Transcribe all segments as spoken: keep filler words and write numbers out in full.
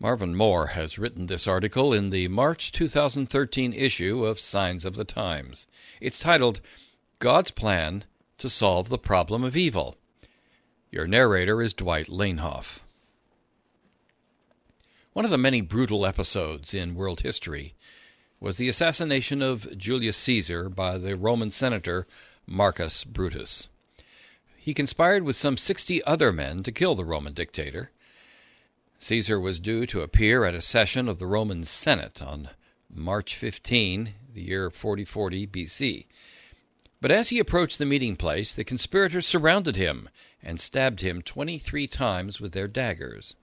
Marvin Moore has written this article in the March two thousand thirteen issue of Signs of the Times. It's titled, God's Plan to Solve the Problem of Evil. Your narrator is Dwight Lanehoff. One of the many brutal episodes in world history was the assassination of Julius Caesar by the Roman senator Marcus Brutus. He conspired with some sixty other men to kill the Roman dictator. Caesar was due to appear at a session of the Roman Senate on March fifteenth, the year forty forty B C. But as he approached the meeting place, the conspirators surrounded him and stabbed him twenty-three times with their daggers.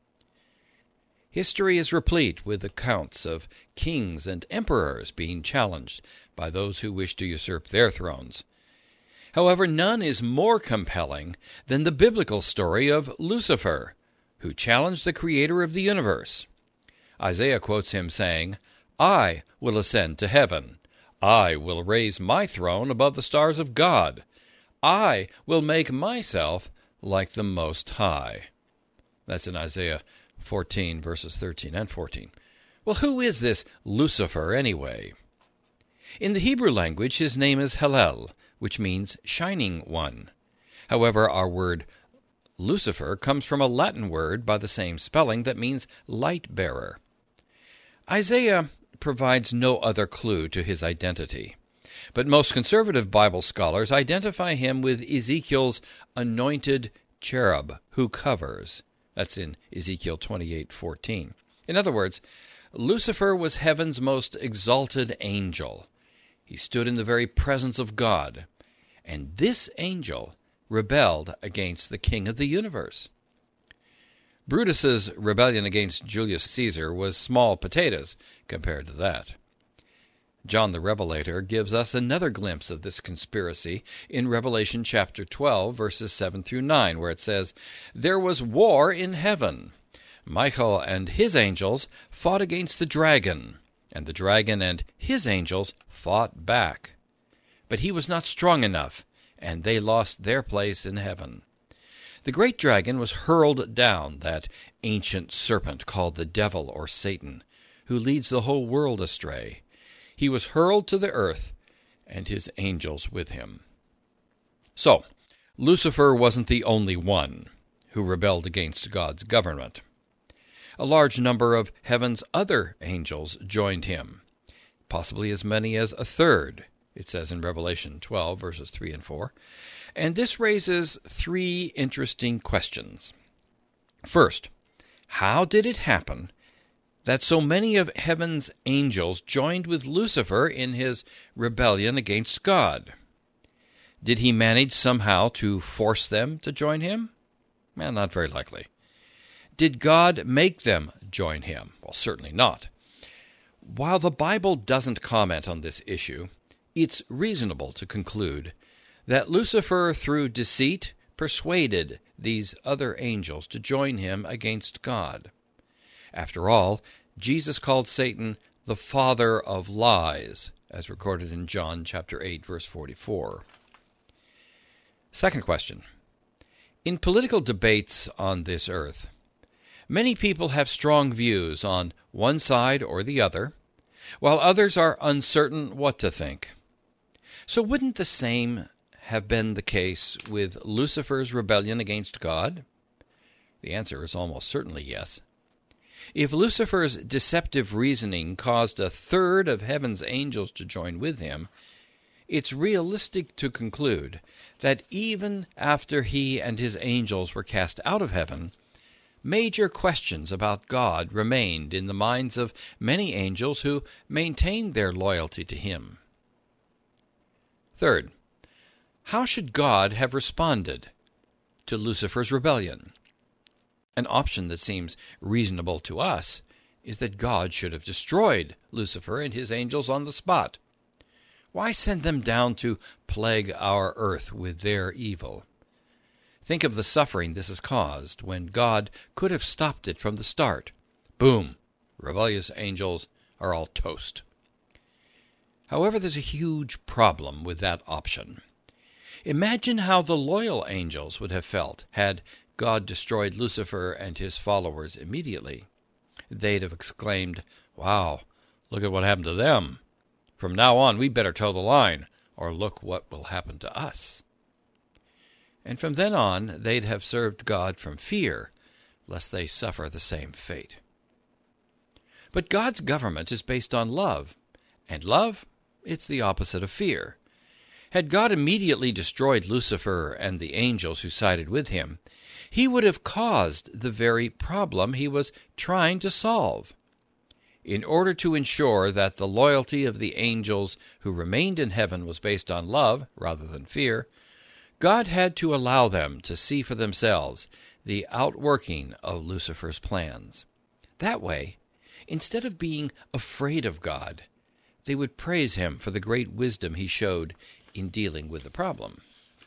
History is replete with accounts of kings and emperors being challenged by those who wish to usurp their thrones. However, none is more compelling than the biblical story of Lucifer, who challenged the creator of the universe. Isaiah quotes him saying, "I will ascend to heaven. I will raise my throne above the stars of God. I will make myself like the Most High." That's in Isaiah fourteen, verses thirteen and fourteen. Well, who is this Lucifer anyway? In the Hebrew language, his name is Hallel, which means shining one. However, our word Lucifer comes from a Latin word by the same spelling that means light bearer. Isaiah provides no other clue to his identity, but most conservative Bible scholars identify him with Ezekiel's anointed cherub who covers. That's in Ezekiel twenty-eight fourteen. In other words, Lucifer was heaven's most exalted angel. He stood in the very presence of God, and this angel rebelled against the king of the universe. Brutus's rebellion against Julius Caesar was small potatoes compared to that. John the Revelator gives us another glimpse of this conspiracy in Revelation chapter twelve, verses seven through nine, where it says, "There was war in heaven. Michael and his angels fought against the dragon, and the dragon and his angels fought back. But he was not strong enough, and they lost their place in heaven. The great dragon was hurled down, that ancient serpent called the devil or Satan, who leads the whole world astray. He was hurled to the earth, and his angels with him." So, Lucifer wasn't the only one who rebelled against God's government. A large number of heaven's other angels joined him, possibly as many as a third, it says in Revelation twelve, verses three and four. And this raises three interesting questions. First, how did it happen that so many of heaven's angels joined with Lucifer in his rebellion against God? Did he manage somehow to force them to join him? Well, not very likely. Did God make them join him? Well, certainly not. While the Bible doesn't comment on this issue, it's reasonable to conclude that Lucifer, through deceit, persuaded these other angels to join him against God. After all, Jesus called Satan the father of lies, as recorded in John chapter eight, verse forty-four. Second question. In political debates on this earth, many people have strong views on one side or the other, while others are uncertain what to think. So wouldn't the same have been the case with Lucifer's rebellion against God? The answer is almost certainly yes. If Lucifer's deceptive reasoning caused a third of heaven's angels to join with him, it's realistic to conclude that even after he and his angels were cast out of heaven, major questions about God remained in the minds of many angels who maintained their loyalty to him. Third, how should God have responded to Lucifer's rebellion? An option that seems reasonable to us is that God should have destroyed Lucifer and his angels on the spot. Why send them down to plague our earth with their evil? Think of the suffering this has caused when God could have stopped it from the start. Boom! Rebellious angels are all toast. However, there's a huge problem with that option. Imagine how the loyal angels would have felt had God destroyed Lucifer and his followers immediately. they'd have exclaimed, "Wow, look at what happened to them. From now on, we better toe the line, or look what will happen to us." And from then on, they'd have served God from fear, lest they suffer the same fate. But God's government is based on love, and love, it's the opposite of fear. Had God immediately destroyed Lucifer and the angels who sided with him, he would have caused the very problem he was trying to solve. In order to ensure that the loyalty of the angels who remained in heaven was based on love rather than fear, God had to allow them to see for themselves the outworking of Lucifer's plans. That way, instead of being afraid of God, they would praise him for the great wisdom he showed in dealing with the problem.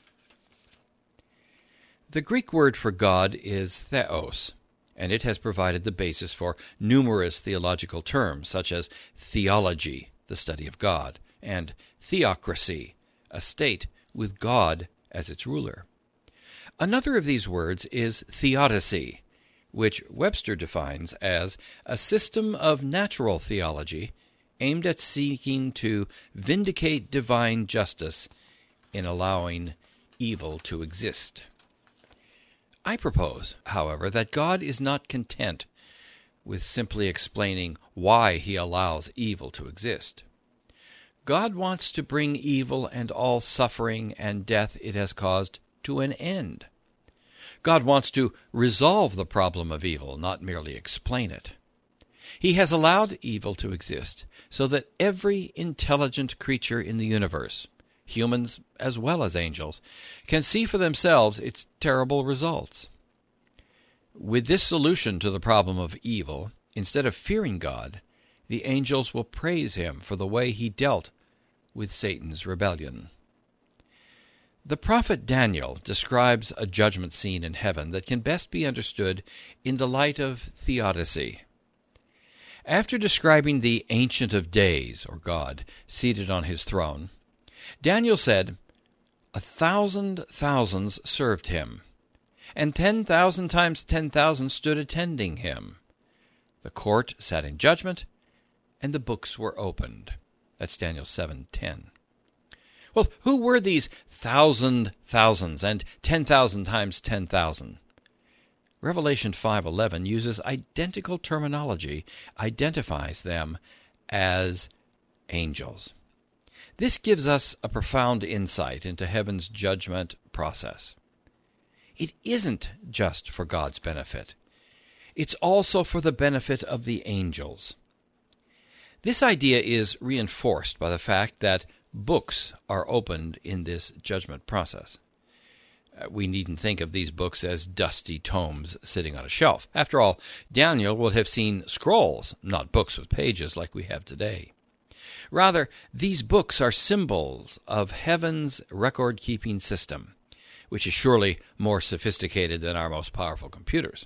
The Greek word for God is theos, and it has provided the basis for numerous theological terms, such as theology, the study of God, and theocracy, a state with God as its ruler. Another of these words is theodicy, which Webster defines as a system of natural theology aimed at seeking to vindicate divine justice in allowing evil to exist. I propose, however, that God is not content with simply explaining why he allows evil to exist. God wants to bring evil and all suffering and death it has caused to an end. God wants to resolve the problem of evil, not merely explain it. He has allowed evil to exist so that every intelligent creature in the universe, humans as well as angels, can see for themselves its terrible results. With this solution to the problem of evil, instead of fearing God, the angels will praise him for the way he dealt with Satan's rebellion. The prophet Daniel describes a judgment scene in heaven that can best be understood in the light of theodicy. After describing the Ancient of Days, or God, seated on his throne, Daniel said, "A thousand thousands served him, and ten thousand times ten thousand stood attending him. The court sat in judgment, and the books were opened." That's Daniel seven ten. Well, who were these thousand thousands and ten thousand times ten thousand? Revelation five eleven uses identical terminology, identifies them as angels. This gives us a profound insight into heaven's judgment process. It isn't just for God's benefit. It's also for the benefit of the angels. This idea is reinforced by the fact that books are opened in this judgment process. We needn't think of these books as dusty tomes sitting on a shelf. After all, Daniel would have seen scrolls, not books with pages like we have today. Rather, these books are symbols of heaven's record-keeping system, which is surely more sophisticated than our most powerful computers.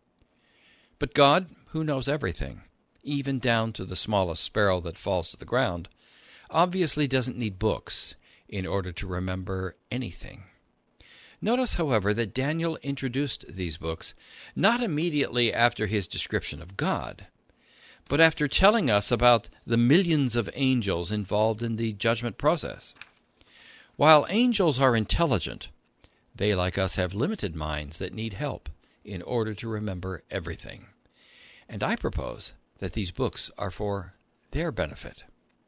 But God, who knows everything, even down to the smallest sparrow that falls to the ground, obviously doesn't need books in order to remember anything. Notice, however, that Daniel introduced these books not immediately after his description of God, but after telling us about the millions of angels involved in the judgment process. While angels are intelligent, they, like us, have limited minds that need help in order to remember everything. And I propose that these books are for their benefit.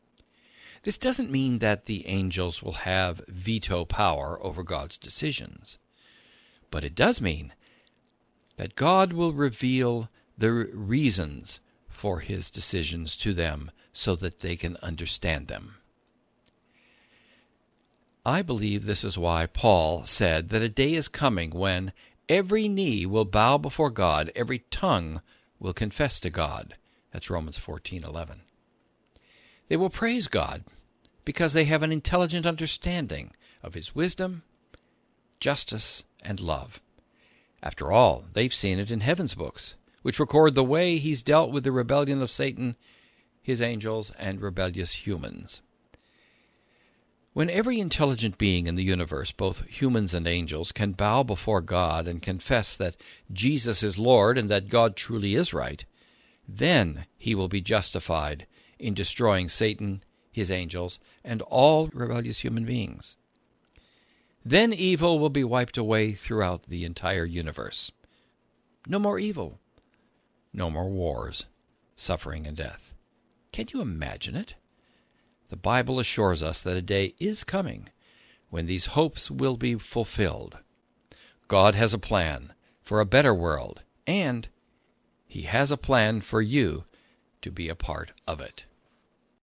This doesn't mean that the angels will have veto power over God's decisions, but it does mean that God will reveal the reasons for his decisions to them so that they can understand them. I believe this is why Paul said that a day is coming when every knee will bow before God, every tongue will confess to God. That's Romans fourteen eleven. They will praise God because they have an intelligent understanding of his wisdom, justice, and love. After all, they've seen it in heaven's books, which record the way he's dealt with the rebellion of Satan, his angels, and rebellious humans. When every intelligent being in the universe, both humans and angels, can bow before God and confess that Jesus is Lord and that God truly is right, Then he will be justified in destroying Satan, his angels, and all rebellious human beings. Then evil will be wiped away throughout the entire universe. No more evil. No more wars, suffering, and death. Can you imagine it? The Bible assures us that a day is coming when these hopes will be fulfilled. God has a plan for a better world, and He has a plan for you to be a part of it.